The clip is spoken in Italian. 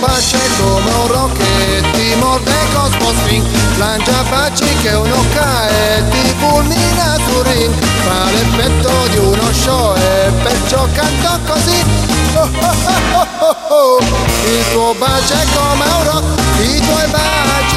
bacio è come un rock e ti morde Cosmo Spring, lancia baci che uno cae, ti fulmina sul ring, fa l'effetto di uno show e perciò canto così. Oh, oh, oh, oh, oh. Il tuo bacio è come un rock, i tuoi baci